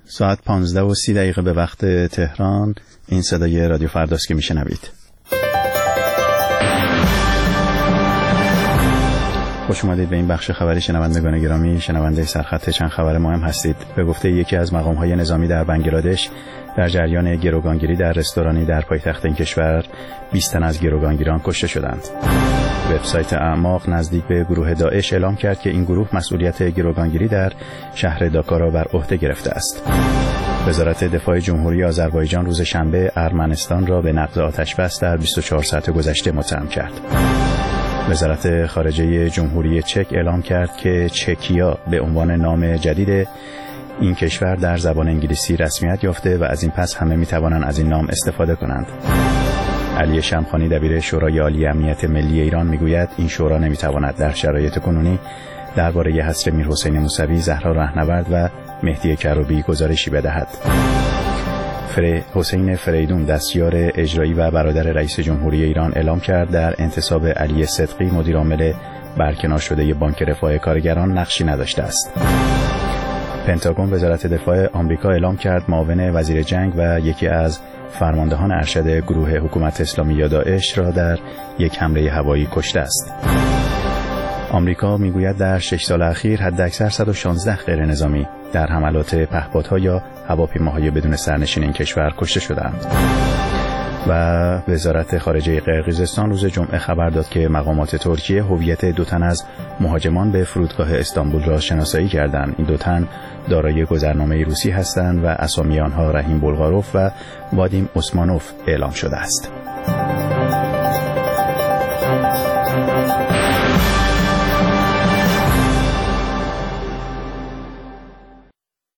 ساعت 15:30 به وقت تهران. این صدای رادیو فرداست که میشنوید. خوش اومدید به این بخش خبری شنوندگان گرامی. شنونده سرخط چند خبر مهم هستید. به گفته یکی از مقام‌های نظامی در بنگلادش، در جریان گروگانگیری در رستورانی در پایتخت این کشور 20 تن از گروگانگیران کشته شدند. وبسایت اعماق نزدیک به گروه داعش اعلام کرد که این گروه مسئولیت گروگانگیری در شهر داکا را بر عهده گرفته است. وزارت دفاع جمهوری آذربایجان روز شنبه ارمنستان را به نقض آتش‌بس در 24 ساعت گذشته متهم کرد. وزارت خارجه جمهوری چک اعلام کرد که چکیا به عنوان نام جدید این کشور در زبان انگلیسی رسمیت یافته و از این پس همه می‌توانند از این نام استفاده کنند. علی شمخانی دبیر شورای عالی امنیت ملی ایران میگوید این شورا نمی‌تواند در شرایط کنونی درباره حصر میرحسین موسوی، زهرا رهنورد و مهدی کروبی گزارشی بدهد. حسین فریدون دستیار اجرایی و برادر رئیس جمهوری ایران اعلام کرد در انتصاب علی صدقی مدیرعامل برکنار شده بانک رفاه کارگران نقشی نداشته است. پنتاگون وزارت دفاع آمریکا اعلام کرد معاون وزیر جنگ و یکی از فرماندهان ارشد گروه حکومت اسلامی یا داعش را در یک حمله هوایی کشته است. آمریکا میگوید در 6 سال اخیر حداکثر 116 غیر نظامی در حملات پهپادها یا هواپیماهای بدون سرنشین این کشور کشته شدند. و وزارت خارجه قرقیزستان روز جمعه خبر داد که مقامات ترکیه هویت 2 تن از مهاجمان به فرودگاه استانبول را شناسایی کردند. این 2 تن دارای گذرنامه روسی هستند و اسامی آنها رحیم بلغاروف و وادیم اسمانوف اعلام شده است.